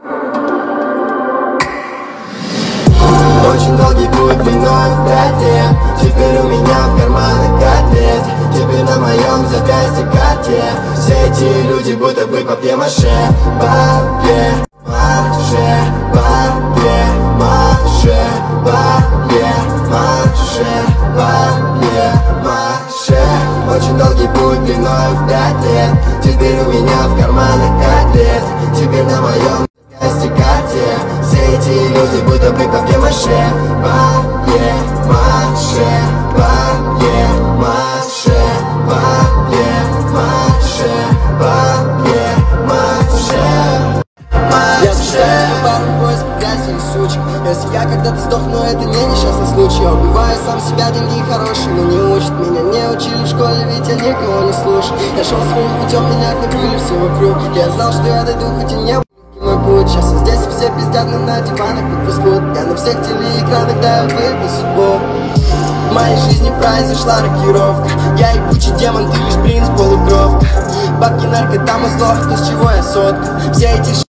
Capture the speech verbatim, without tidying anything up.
Очень долгий путь длиной в пять лет. Теперь у меня в карманах котлет. Теперь на моем запястье карте. Все эти люди будто бы папье-маше. Папье-маше, папье-маше, папье-маше, папье-маше. Очень долгий путь длиной в пять лет. Теперь у меня в карманах котлет. Теперь на моем запястье карте. Все эти люди будто бы папье-маше. Папье-маше, папье-маше, папье-маше, папье-маше. Я встречаюсь с паром поиск грязи и сучек. Если я когда-то сдохну, это не несчастный случай. Я убиваю сам себя, деньги хорошие, но не учат. Меня не учили в школе, ведь я никого не слушал. Я шел своим путем, меня окружили все вокруг. Я знал, что я дойду, хоть и не был мой путь. Сейчас я здесь, все пиздят, но на диванах под фастфуд. Я на всех телеэкранах, да, я выбил судьбу. В моей жизни произошла рокировка. Я ебучий демон, ты лишь принц полукровка. Бабки, нарко, там и зло, то с чего я сотка. Все эти